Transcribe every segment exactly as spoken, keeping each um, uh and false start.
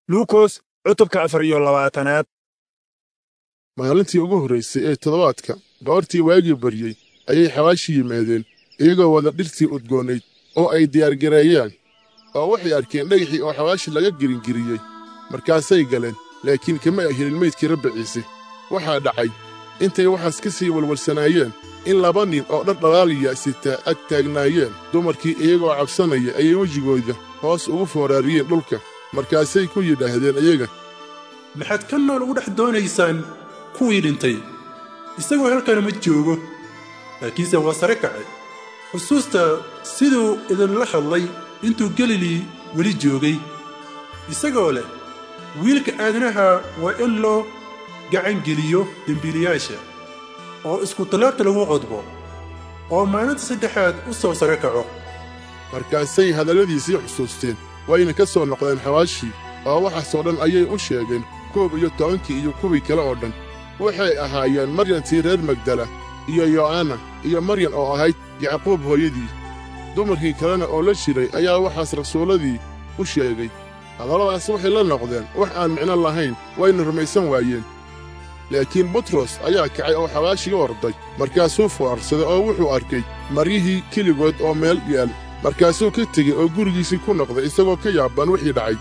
luukos cutubka afar iyo labaatanaad. maalintii ugu horraysay ee toddobaadka goortii waagii baryey ayay xawaashi yimaadeen iyagoo wada dhirtii udgoonayd oo ay diyaargareeyeen oo waxay arkeen dhagaxii oo xawaashi laga giringiriyey markaasay galeen laakiin kama ay helin meydkii rabbi ciise. waxaa dhacay intay waxaas ka sii walwalsanaayeen in laba nin oo dhar dhalaaliya sitaa ag taagnaayeen. dumarkii iyagoo cabsanaya ayay wejigooda hoos ugu fooraariyeen dhulka, markaasay ku yidhaahdeen iyaga, maxaad ka nool ugu dhex doonaysaan kuwii dhintay? isagoo halkana ma joogo, laakiinse waa sare kacay. xusuusta siduu idinla hadlay intuu galilii weli joogay, isagoo leh, wiilka aadanaha waa in loo gacangeliyo dembiilayaasha oo iskutallaabta lagu qodbo oo maalinta saddexaad u soo sare kaco. markaasay hadalladiisii xusuusteen wayna ka soo noqdeen xawaashii oo waxaasoo dhan ayay u sheegeen koob iyo tobankii iyo kuwii kale oo dhan. waxay ahaayeen maryantii reer magdala iyo yo'aana iyo maryan oo ahayd yacquub hooyadii. dumarkii kalena oo la jiray ayaa waxaas rasuulladii u sheegay. hadalladaas waxay la noqdeen wax aan micno lahayn, wayna rumaysan waayeen. laakiin butros ayaa kacay oo xawaashiga orday, markaasuu foorarsaday oo wuxuu arkay maryihii keligood oo meel yaal. markaasuu ka tegey oo gurigiisii ku noqday isagoo ka yaaban wixii dhacay.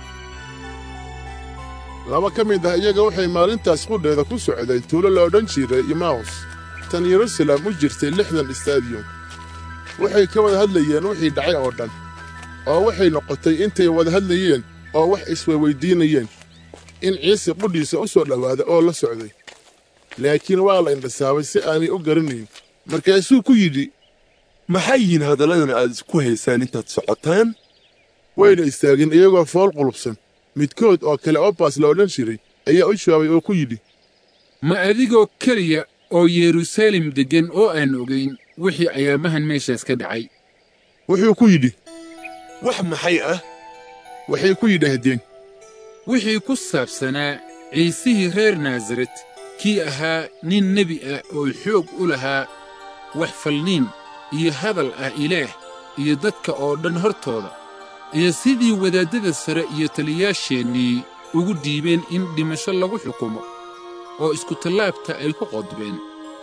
laba ka mid ah iyaga waxay maalintaas qudheeda ku socdeen tuulo la odhan jiray imaus, tan yeruusaalem u jirtay lixdan istaadiyon. waxay ka wada hadlayeen wixii dhacay oo dhan, oo waxay noqotay intay wada hadlayeen oo wax isweydiinayeen in ciise qudhiisa u soo dhowaaday oo la socday. laakiin waa la indhasaabay si aanay u garanayn. markaasuu ku yidhi, maxay yihiin hadalladan aad isku haysaan intaad socotaan? wayna istaageen iyagoo fool qulubsan. midkood oo kale obaas la odhan jiray ayaa u jawaabay oo ku yidhi, ma adigoo keliya oo yeruusaalem deggan oo aan ogayn wixii ayaamahan meeshaas ka dhacay? wuxuu ku yidhi, wax maxay ah? waxay ku yidhaahdeen, wixii ku saabsanaa ciisihii reer naasaret, kii ahaa nin nebi ah oo xoog u lahaa wax falniin iyo hadal ah ilaah iyo dadka oo dhan hortooda, iyo sidii wadaaddada sare iyo taliyaasheennii ugu dhiibeen in dhimasho lagu xukumo oo iskutallaabta ay ku qodbeen.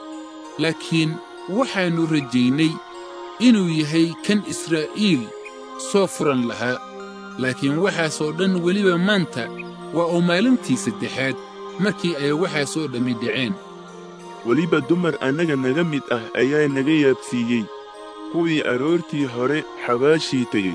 laakiin waxaannu rajaynay inuu yahay kan israa'iil soo furan lahaa. laakiin waxaasoo dhan weliba maanta waa oo maalintii saddexaad markii ay waxaasoo dhammi dhaceen. weliba dumar annaga naga mid ah ayaa naga yaabsiiyey kuwii aroortii hore xabaashii tegey.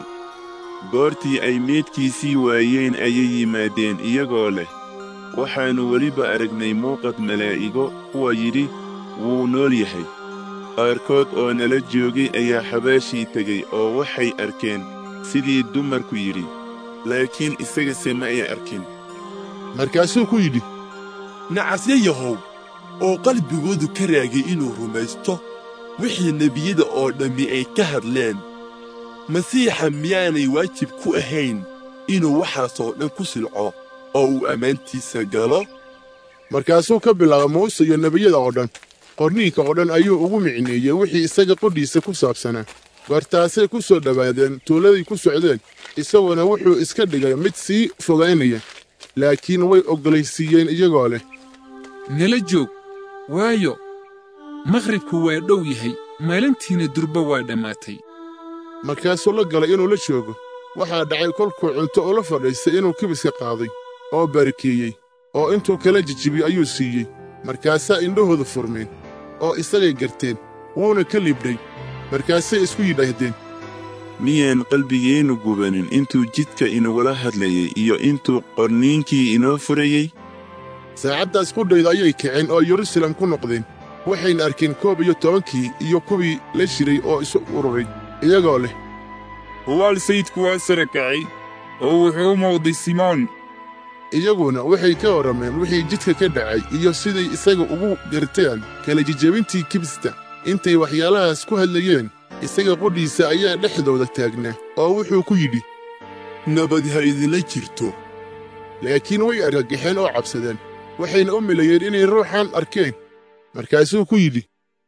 goortii ay meydkiisii waayeen ayay yimaadeen iyagoo leh, waxaannu weliba aragnay muuqad malaa'igo kuwa yidhi wuu nool yahay. qaarkood oo nala joogay ayaa xabaashii tegey oo waxay arkeen sidii dumarku yidhi, laakiin isagase ma ay arkin. markaasuu ku yidhi, nacasya yahow oo qalbigoodu ka raagay inuu rumaysto wixii nebiyada oo dhammi ay ka hadleen. masiixa miyaanay waajib ku ahayn inuu waxaasoo dhan ku silco oo uu ammaantiisa galo? markaasuu ka bilaabay muuse iyo nebiyada oo dhan. qorniinka oo dhan ayuu ugu micneeyey wixii isaga qudhiisa ku saabsanaa. goortaasay ku soo dhowaadeen tuuladii ku socdeen, isaguna wuxuu iska dhigay mid sii fogaynaya. laakiin way oggolaysiiyeen iyagoo leh, nala joog, waayo maqribku waa dhow yahay, maalintiina durba waa dhammaatay. markaasuu la galay inuu la joogo. waxaa dhacay kolkuu cunto ula fadhiistay inuu kibiska qaaday oo barakeeyey, oo intuu kala jijibiyey ayuu siiyey. markaasaa indhahooda furmeen oo isagay garteen, wuuna ka libdhay. markaasay isku yidhaahdeen, miyaan qalbigeennu gubanin intuu jidka inagula hadlayey iyo intuu qorniinkii inoo furayey? saacaddaas qudhayda ayay kaceen oo yeruusaalem ku noqdeen. waxayna arkeen koob iyo tobankii iyo kuwii la jiray oo isu ururay, iyagoo leh, hubaal sayidku waa sare kacay oo wuxuu u muuqday simoon. iyaguna waxay ka warrameen wixii jidka ka dhacay iyo siday isaga ugu garteen kala jijabintii kibista. intay waxyaalahaas ku hadlayeen, isaga qudhiisa ayaa dhexdooda taagnaa oo wuxuu ku yidhi, nabad ha idinla jirto. laakiin way argagaxeen oo cabsadeen, waxayna u milayeen inay ruuxan arkeen. markaasuu ku yidhi,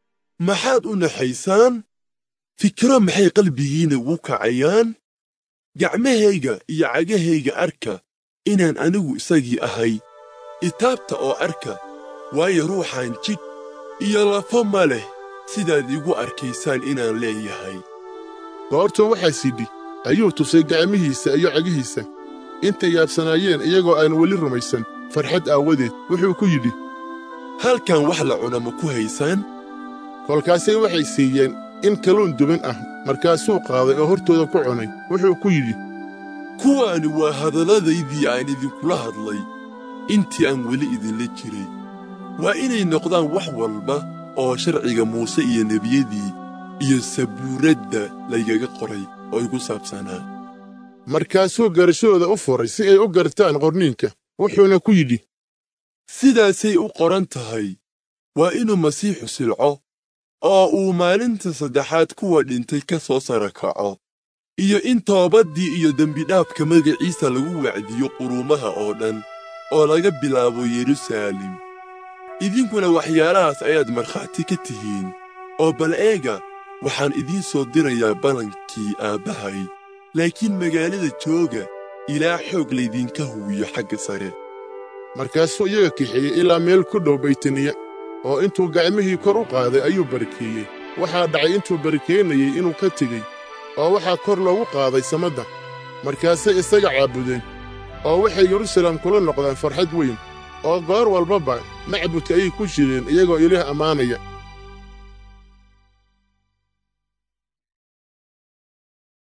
maxaad u naxaysaan? fikiro maxay qalbigiinna ugu kacayaan? gacmahayga iyo cagahayga arka inaan anigu isagii ahay. itaabta oo arka, waayo ruuxaan jidh iyo lafo ma leh sidaad igu arkaysaan inaan leeyahay. goortuu waxaas yidhi ayuu tusay gacmihiisa iyo cagihiisa. intay yaabsanaayeen iyagoo aan weli rumaysan farxad aawadeed wuxuu ku yidhi, halkan wax la cuna ma ku haysaan? kolkaasay waxay siiyeen in kalluun duban ah, markaasuu qaaday oo hortooda ku cunay. wuxuu ku yidhi, kuwaani waa hadalladaydii aan idinkula hadlay intii aan weli idinla jiray. waa inay noqdaan wax walba oo sharciga muuse iyo nebiyadii iyo sabuuradda laygaga qoray oo igu saabsanaa. markaasuu garashadooda u furay si ay u gartaan qorniinka. wuxuuna ku yidhi, sidaasay u qoran tahay, waa inuu masiixu silco oo uu maalinta saddexaad kuwa dhintay ka soo sara kaco, iyo in toobaddii iyo dembidhaafka magaciisa lagu wacdiyo quruumaha oo dhan oo laga bilaabo Yeruusaalem. idinkuna waxyaalahaas ayaad markhaati ka tihiin. oo bal eega, waxaan idiin soo dirayaa ballankii aabbahay, laakiin magaalada jooga ilaa xoog laydinka huwiyo xagga sare. markaasuu iyaga kaxeeyey ilaa meel ku dhow baytaniya, oo intuu gacmihii kor u qaaday ayuu barakeeyey. waxaa dhacay intuu barakeynayey inuu ka tegey, oo waxaa kor loogu qaaday samadda. markaasay isaga caabudeen, oo waxay Yeruusaalem kula noqdeen farxad weyn, oo goor walbaba macbudka ayay ku jireen iyagoo Ilaah ammaanaya.